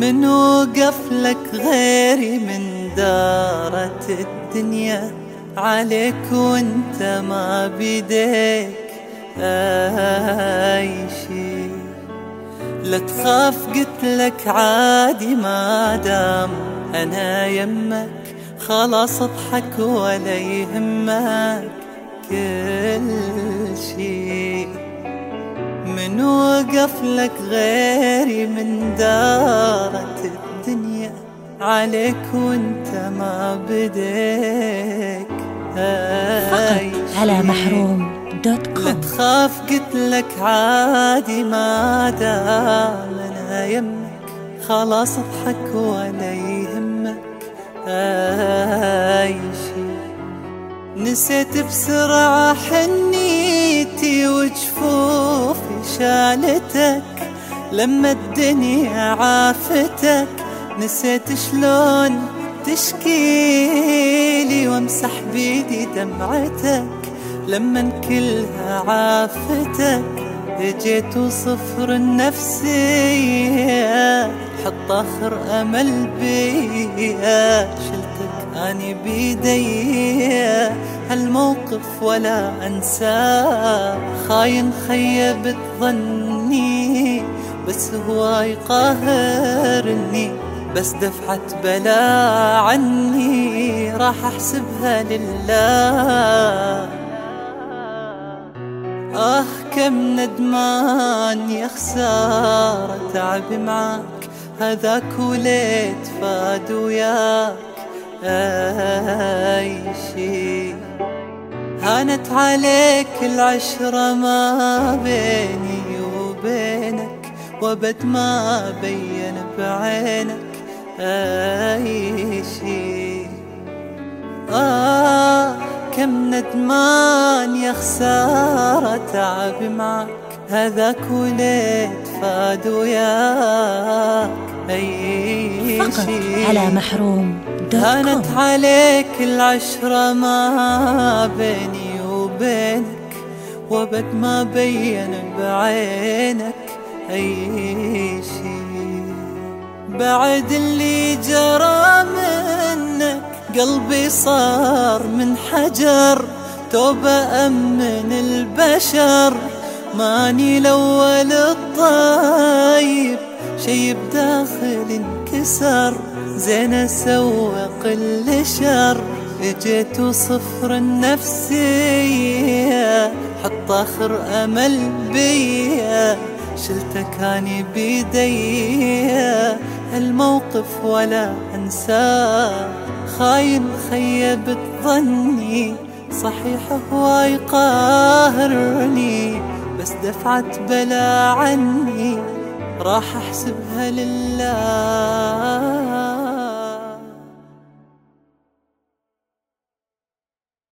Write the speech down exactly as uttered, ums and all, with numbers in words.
من وقف لك غيري من دارت الدنيا عليك وانت ما بيديك اي شي. لا تخاف قلت لك عادي ما دام انا يمك، خلاص اضحك ولا يهمك كل شي. من وقف لك غيري من دارت الدنيا عليك وانت ما بديك فقط على محروم دوت كوم. لا تخاف قلت لك عادي ما دام انا يمك، خلاص اضحك ولا يهمك اي شي. نسيت بسرعة حنيتي وجفوفي شالتك لما الدنيا عافتك، نسيت شلون تشكيلي وامسح بيدي دمعتك لما كلها عافتك. جيت وصفر النفسية حط آخر أمل بيا، شلتك أني بيدي هالموقف ولا أنساه. خاين خيبت ظني بس هو يقاهرني، بس دفعة بلا عني راح أحسبها لله. آه كم ندمان يا خسارة تعبي معاك، هذاك وليت فاد وياك أي شي. هانت عليك العشرة ما بيني وبينك، وبد ما بين بعينك أي شي. آه كم ندمان يا خسارة تعبي معك، هذاك وليت فاد وياك أي فقط شي. على محروم دوت كوم. هانت عليك العشرة ما بيني وبينك، وبد ما بين بعينك أي شي. بعد اللي جرى منك قلبي صار من حجر، توبة أمن البشر ماني الأول الطيب، شي بداخل انكسر زين أسوق الشر. جيت وصفر النفسية حط آخر أمل بيا، شلتك أني بيدي الموقف ولا أنساه. خاين خيبت ظني صحيح هو يقاهرني، بس دفعت بلا عني راح أحسبها لله.